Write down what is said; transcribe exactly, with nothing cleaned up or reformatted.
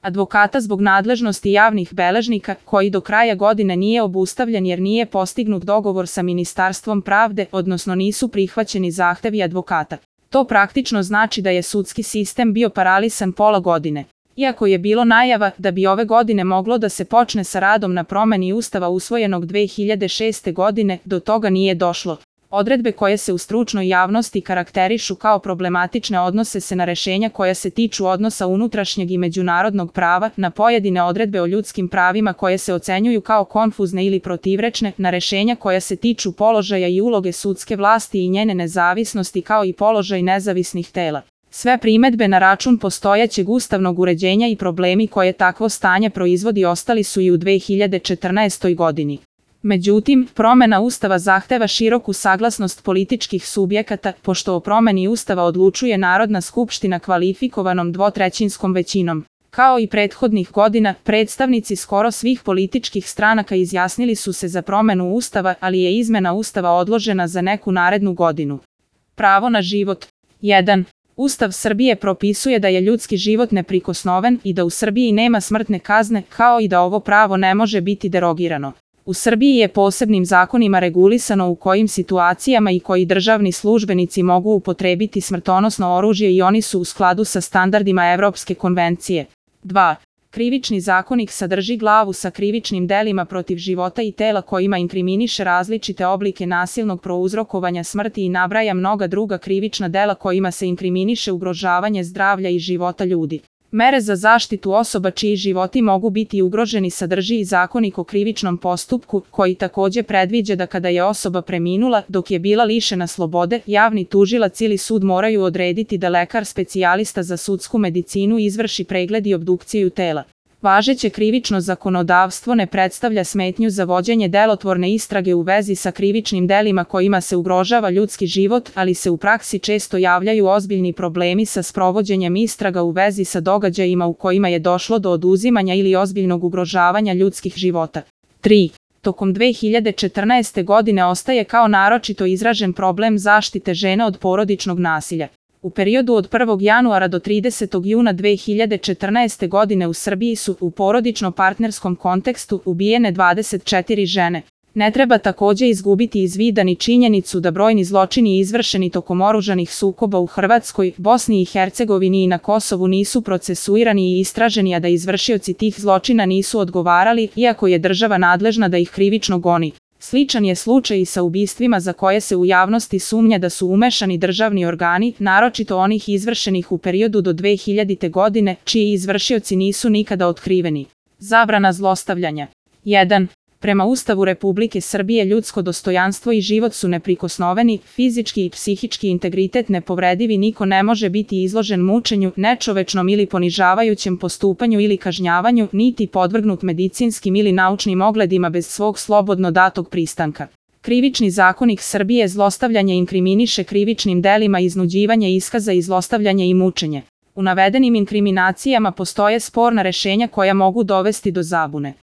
advokata zbog nadležnosti javnih beležnika, koji do kraja godine nije obustavljen jer nije postignut dogovor sa Ministarstvom pravde, odnosno nisu prihvaćeni zahtevi advokata. To praktično znači da je sudski sistem bio paralisan pola godine. Iako je bilo najava da bi ove godine moglo da se počne sa radom na promeni Ustava usvojenog dve hiljade šeste. godine, do toga nije došlo. Odredbe koje se u stručnoj javnosti karakterišu kao problematične odnose se na rešenja koja se tiču odnosa unutrašnjeg i međunarodnog prava, na pojedine odredbe o ljudskim pravima koje se ocenjuju kao konfuzne ili protivrečne, na rešenja koja se tiču položaja i uloge sudske vlasti i njene nezavisnosti kao i položaj nezavisnih tela. Sve primedbe na račun postojećeg ustavnog uređenja i problemi koje takvo stanje proizvodi ostali su i u dve hiljade četrnaestoj. godini. Međutim, promena Ustava zahteva široku saglasnost političkih subjekata, pošto o promeni Ustava odlučuje Narodna skupština kvalifikovanom dvotrećinskom većinom. Kao i prethodnih godina, predstavnici skoro svih političkih stranaka izjasnili su se za promenu Ustava, ali je izmena Ustava odložena za neku narednu godinu. Pravo na život. jedan. Ustav Srbije propisuje da je ljudski život neprikosnoven i da u Srbiji nema smrtne kazne, kao i da ovo pravo ne može biti derogirano. U Srbiji je posebnim zakonima regulisano u kojim situacijama i koji državni službenici mogu upotrebiti smrtonosno oružje i oni su u skladu sa standardima Evropske konvencije. dva. Krivični zakonik sadrži glavu sa krivičnim delima protiv života i tela kojima inkriminiše različite oblike nasilnog prouzrokovanja smrti i nabraja mnoga druga krivična dela kojima se inkriminiše ugrožavanje zdravlja i života ljudi. Mere za zaštitu osoba čiji životi mogu biti ugroženi sadrži i zakonik o krivičnom postupku, koji takođe predviđa da kada je osoba preminula, dok je bila lišena slobode, javni tužilac ili sud moraju odrediti da lekar specijalista za sudsku medicinu izvrši pregled i obdukciju tela. Važeće krivično zakonodavstvo ne predstavlja smetnju za vođenje delotvorne istrage u vezi sa krivičnim delima kojima se ugrožava ljudski život, ali se u praksi često javljaju ozbiljni problemi sa sprovođenjem istraga u vezi sa događajima u kojima je došlo do oduzimanja ili ozbiljnog ugrožavanja ljudskih života. tri. Tokom dve hiljade četrnaeste. godine ostaje kao naročito izražen problem zaštite žena od porodičnog nasilja. U periodu od prvog januara do tridesetog juna dve hiljade četrnaeste. godine u Srbiji su u porodično-partnerskom kontekstu ubijene dvadeset četiri žene. Ne treba takođe izgubiti iz vida ni činjenicu da brojni zločini izvršeni tokom oružanih sukoba u Hrvatskoj, Bosni i Hercegovini i na Kosovu nisu procesuirani i istraženi, a da izvršioci tih zločina nisu odgovarali, iako je država nadležna da ih krivično goni. Sličan je slučaj i sa ubistvima za koje se u javnosti sumnja da su umešani državni organi, naročito onih izvršenih u periodu do dve hiljadite. godine, čiji izvršioci nisu nikada otkriveni. Zabrana zlostavljanja. jedan. Prema Ustavu Republike Srbije ljudsko dostojanstvo i život su neprikosnoveni, fizički i psihički integritet nepovredivi, niko ne može biti izložen mučenju, nečovečnom ili ponižavajućem postupanju ili kažnjavanju, niti podvrgnut medicinskim ili naučnim ogledima bez svog slobodno datog pristanka. Krivični zakonik Srbije zlostavljanje inkriminiše krivičnim delima iznuđivanje iskaza i zlostavljanje i mučenje. U navedenim inkriminacijama postoje sporna rešenja koja mogu dovesti do zabune.